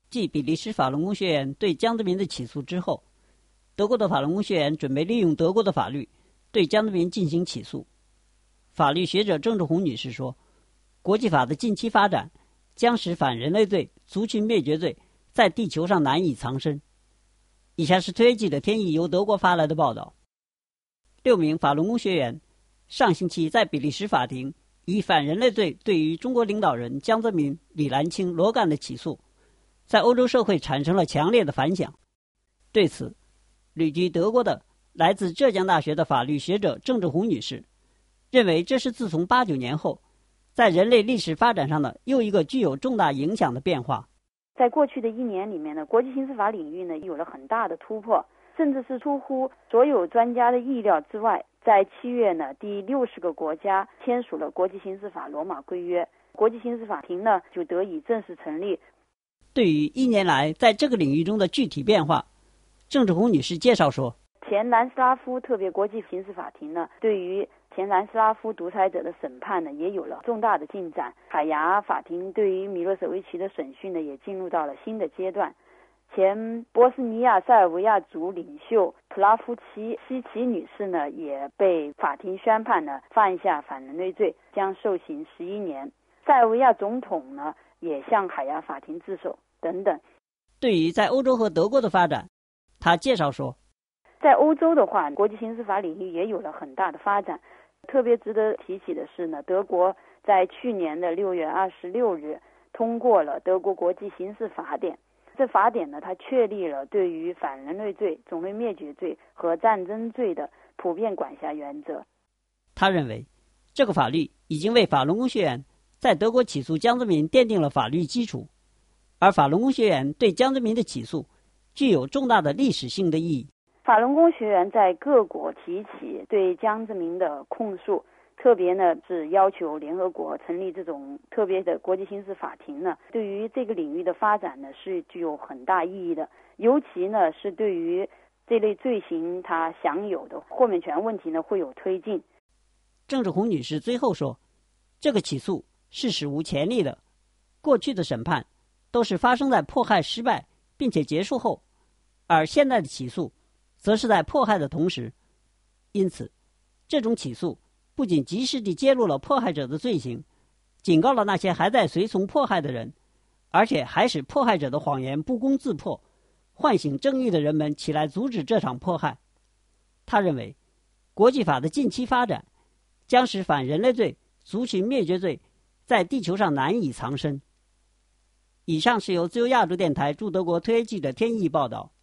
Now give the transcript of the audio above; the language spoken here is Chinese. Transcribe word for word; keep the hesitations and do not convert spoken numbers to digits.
继比利时法轮功学院对江泽民的起诉之后，德国的法轮功学院准备利用德国的法律对江泽民进行起诉。法律学者郑志红女士说，国际法的近期发展将使反人类罪、族群灭绝罪在地球上难以藏身。以下是推记者天意由德国发来的报道。六名法轮功学员上星期在比利时法庭以反人类罪对于中国领导人江泽民、李兰清、罗干的起诉，在欧洲社会产生了强烈的反响。对此，旅居德国的来自浙江大学的法律学者郑志红女士认为，这是自从八九年后在人类历史发展上的又一个具有重大影响的变化。 在过去的一年里面呢，国际刑事法领域呢有了很大的突破，甚至是出乎所有专家的意料之外。在七月呢，第六十个国家签署了国际刑事法罗马规约，国际刑事法庭呢就得以正式成立。 对于一年来在这个领域中的具体变化，郑志红女士介绍说， 前南斯拉夫特别国际刑事法庭呢，对于前南斯拉夫独裁者的审判呢，也有了重大的进展。海牙法庭对于米洛舍维奇的审讯呢，也进入到了新的阶段。前波斯尼亚塞尔维亚族领袖普拉夫奇西奇女士呢，也被法庭宣判呢犯下反人类罪，将受刑十一年。塞尔维亚总统呢，也向海牙法庭自首等等。 对于在欧洲和德国的发展，他介绍说， 在欧洲的话，国际刑事法领域也有了很大的发展。特别值得提起的是呢，德国在去年的六月二十六日通过了德国国际刑事法典。这法典呢，它确立了对于反人类罪、种类灭绝罪和战争罪的普遍管辖原则。 他认为，这个法律已经为法轮功学院在德国起诉江泽民奠定了法律基础，而法轮功学院对江泽民的起诉具有重大的历史性的意义。 法轮功学员在各国提起对江泽民的控诉，特别呢是要求联合国成立这种特别的国际刑事法庭呢，对于这个领域的发展呢是具有很大意义的。尤其呢是对于这类罪行它享有的豁免权问题呢会有推进。 郑志红女士最后说，这个起诉是史无前例的，过去的审判都是发生在迫害失败并且结束后，而现在的起诉则是在迫害的同时。因此，这种起诉不仅及时地揭露了迫害者的罪行，警告了那些还在随从迫害的人，而且还使迫害者的谎言不攻自破，唤醒正义的人们起来阻止这场迫害。他认为，国际法的近期发展将使反人类罪、族群灭绝罪在地球上难以藏身。以上是由自由亚洲电台驻德国特约记者天意报道。